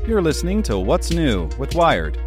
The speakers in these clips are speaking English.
You're listening to What's New with Wired.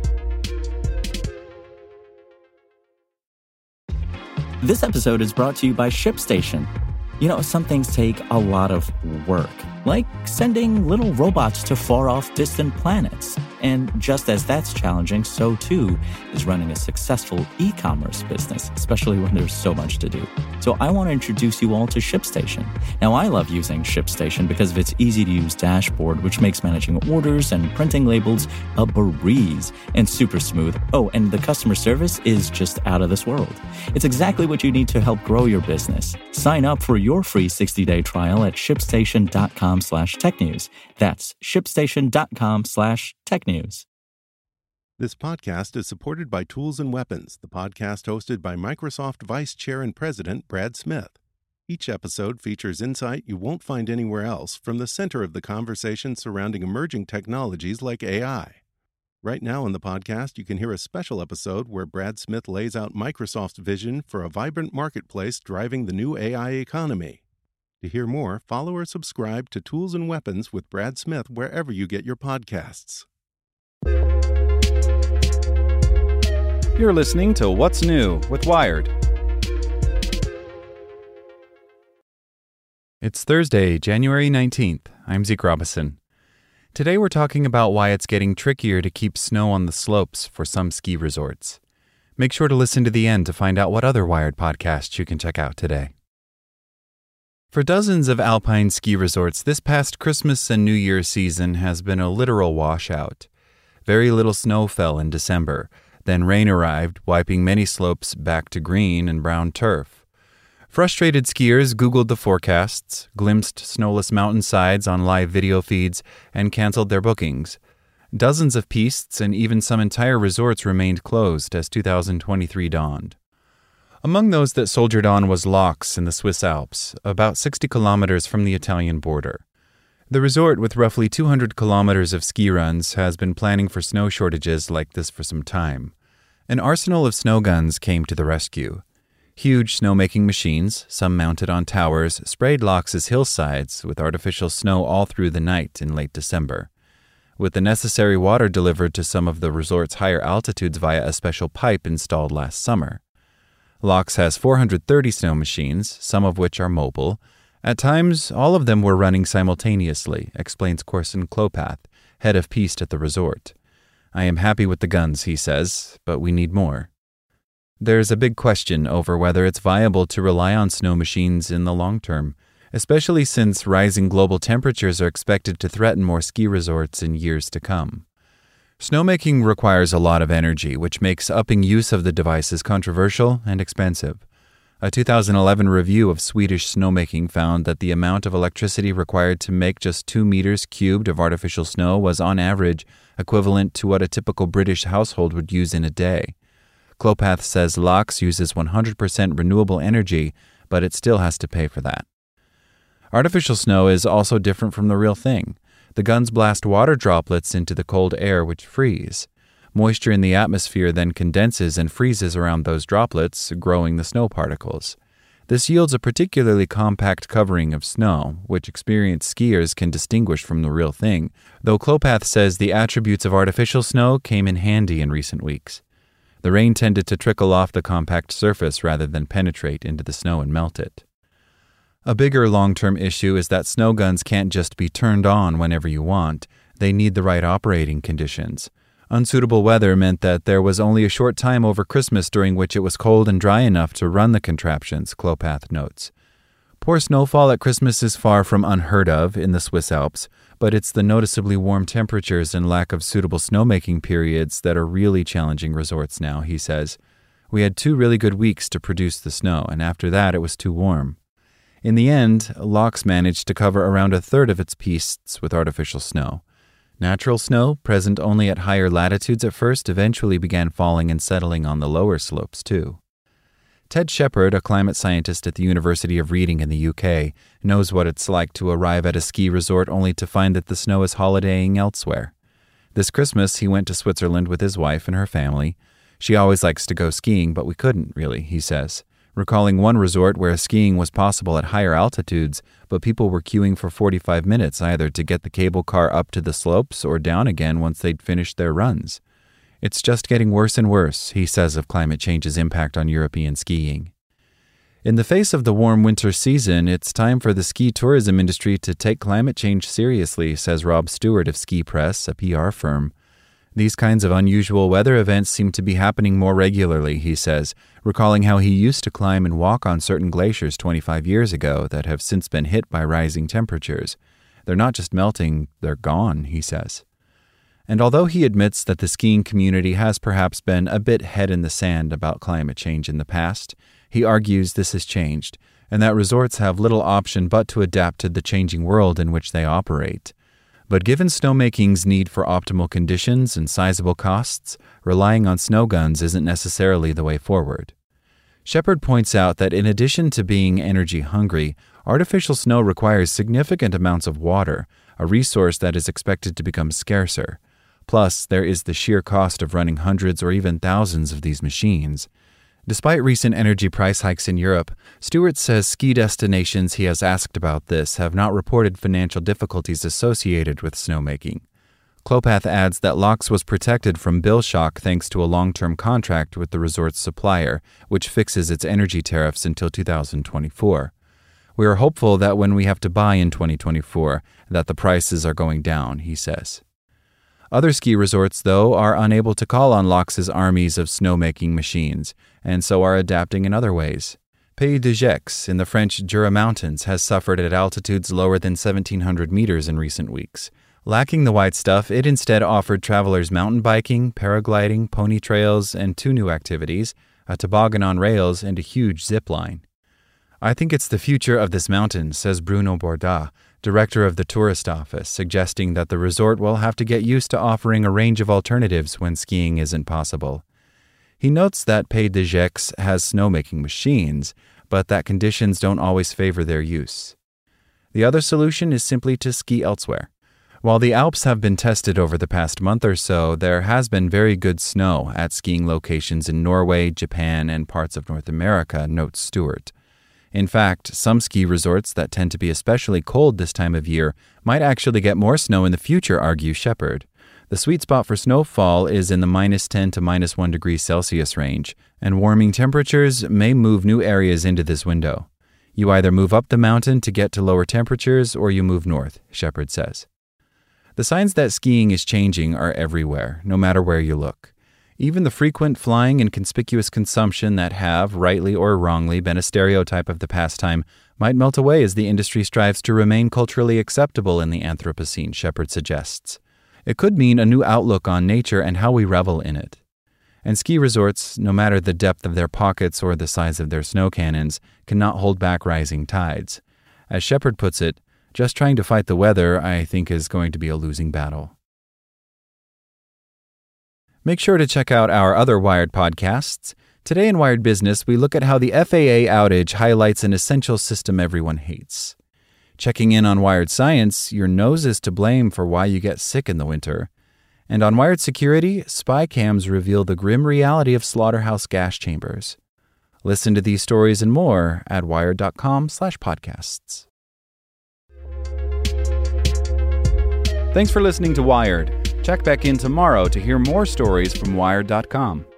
This episode is brought to you by ShipStation. You know, some things take a lot of work, like sending little robots to far-off distant planets. And just as that's challenging, so too is running a successful e-commerce business, especially when there's so much to do. So I want to introduce you all to ShipStation. Now, I love using ShipStation because of its easy-to-use dashboard, which makes managing orders and printing labels a breeze and super smooth. Oh, and the customer service is just out of this world. It's exactly what you need to help grow your business. Sign up for your free 60-day trial at shipstation.com/technews. That's shipstation.com/technews. This podcast is supported by Tools and Weapons, the podcast hosted by Microsoft Vice Chair and President Brad Smith. Each episode features insight you won't find anywhere else from the center of the conversation surrounding emerging technologies like AI. Right now on the podcast, you can hear a special episode where Brad Smith lays out Microsoft's vision for a vibrant marketplace driving the new AI economy. To hear more, follow or subscribe to Tools and Weapons with Brad Smith wherever you get your podcasts. You're listening to What's New with Wired. It's Thursday, January 19th. I'm Zeke Robison. Today we're talking about why it's getting trickier to keep snow on the slopes for some ski resorts. Make sure to listen to the end to find out what other Wired podcasts you can check out today. For dozens of alpine ski resorts, this past Christmas and New Year season has been a literal washout. Very little snow fell in December. Then rain arrived, wiping many slopes back to green and brown turf. Frustrated skiers Googled the forecasts, glimpsed snowless mountainsides on live video feeds, and canceled their bookings. Dozens of pistes and even some entire resorts remained closed as 2023 dawned. Among those that soldiered on was Laux in the Swiss Alps, about 60 kilometers from the Italian border. The resort, with roughly 200 kilometers of ski runs, has been planning for snow shortages like this for some time. An arsenal of snow guns came to the rescue. Huge snowmaking machines, some mounted on towers, sprayed Laux's hillsides with artificial snow all through the night in late December. With the necessary water delivered to some of the resort's higher altitudes via a special pipe installed last summer. Laux has 430 snow machines, some of which are mobile. At times, all of them were running simultaneously, explains Corson Klopath, head of piste at the resort. I am happy with the guns, he says, but we need more. There's a big question over whether it's viable to rely on snow machines in the long term, especially since rising global temperatures are expected to threaten more ski resorts in years to come. Snowmaking requires a lot of energy, which makes upping use of the devices controversial and expensive. A 2011 review of Swedish snowmaking found that the amount of electricity required to make just 2 meters cubed of artificial snow was on average equivalent to what a typical British household would use in a day. Klopath says Laux uses 100% renewable energy, but it still has to pay for that. Artificial snow is also different from the real thing. The guns blast water droplets into the cold air, which freeze. Moisture in the atmosphere then condenses and freezes around those droplets, growing the snow particles. This yields a particularly compact covering of snow, which experienced skiers can distinguish from the real thing, though Klopath says the attributes of artificial snow came in handy in recent weeks. The rain tended to trickle off the compact surface rather than penetrate into the snow and melt it. A bigger long-term issue is that snow guns can't just be turned on whenever you want. They need the right operating conditions. Unsuitable weather meant that there was only a short time over Christmas during which it was cold and dry enough to run the contraptions, Klopath notes. Poor snowfall at Christmas is far from unheard of in the Swiss Alps, but it's the noticeably warm temperatures and lack of suitable snowmaking periods that are really challenging resorts now, he says. We had 2 really good weeks to produce the snow, and after that it was too warm. In the end, Laux managed to cover around a third of its pistes with artificial snow. Natural snow, present only at higher latitudes at first, eventually began falling and settling on the lower slopes too. Ted Shepard, a climate scientist at the University of Reading in the UK, knows what it's like to arrive at a ski resort only to find that the snow is holidaying elsewhere. This Christmas, he went to Switzerland with his wife and her family. She always likes to go skiing, but we couldn't, really, he says. recalling one resort where skiing was possible at higher altitudes, but people were queuing for 45 minutes either to get the cable car up to the slopes or down again once they'd finished their runs. It's just getting worse and worse, he says of climate change's impact on European skiing. In the face of the warm winter season, it's time for the ski tourism industry to take climate change seriously, says Rob Stewart of Ski Press, a PR firm. These kinds of unusual weather events seem to be happening more regularly, he says, recalling how he used to climb and walk on certain glaciers 25 years ago that have since been hit by rising temperatures. They're not just melting, they're gone, he says. And although he admits that the skiing community has perhaps been a bit head in the sand about climate change in the past, he argues this has changed, and that resorts have little option but to adapt to the changing world in which they operate. But given snowmaking's need for optimal conditions and sizable costs, relying on snow guns isn't necessarily the way forward. Shepard points out that in addition to being energy hungry, artificial snow requires significant amounts of water, a resource that is expected to become scarcer. Plus, there is the sheer cost of running hundreds or even thousands of these machines. Despite recent energy price hikes in Europe, Stewart says ski destinations he has asked about this have not reported financial difficulties associated with snowmaking. Klopath adds that Laux was protected from bill shock thanks to a long-term contract with the resort's supplier, which fixes its energy tariffs until 2024. We are hopeful that when we have to buy in 2024, that the prices are going down, he says. Other ski resorts, though, are unable to call on Laux's armies of snowmaking machines, and so are adapting in other ways. Pays de Gex in the French Jura Mountains has suffered at altitudes lower than 1,700 meters in recent weeks. Lacking the white stuff, it instead offered travelers mountain biking, paragliding, pony trails, and 2 new activities, a toboggan on rails and a huge zip line. I think it's the future of this mountain, says Bruno Borda, director of the tourist office, suggesting that the resort will have to get used to offering a range of alternatives when skiing isn't possible. He notes that Pays de Gex has snowmaking machines, but that conditions don't always favor their use. The other solution is simply to ski elsewhere. While the Alps have been tested over the past month or so, there has been very good snow at skiing locations in Norway, Japan, and parts of North America, notes Stewart. In fact, some ski resorts that tend to be especially cold this time of year might actually get more snow in the future, argues Shepard. The sweet spot for snowfall is in the -10 to -1 degrees Celsius range, and warming temperatures may move new areas into this window. You either move up the mountain to get to lower temperatures or you move north, Shepard says. The signs that skiing is changing are everywhere, no matter where you look. Even the frequent flying and conspicuous consumption that have, rightly or wrongly, been a stereotype of the pastime might melt away as the industry strives to remain culturally acceptable in the Anthropocene, Shepard suggests. It could mean a new outlook on nature and how we revel in it. And ski resorts, no matter the depth of their pockets or the size of their snow cannons, cannot hold back rising tides. As Shepard puts it, just trying to fight the weather, I think, is going to be a losing battle. Make sure to check out our other Wired podcasts. Today in Wired Business, we look at how the FAA outage highlights an essential system everyone hates. Checking in on Wired Science, your nose is to blame for why you get sick in the winter. And on Wired Security, spy cams reveal the grim reality of slaughterhouse gas chambers. Listen to these stories and more at wired.com/podcasts. Thanks for listening to Wired. Check back in tomorrow to hear more stories from Wired.com.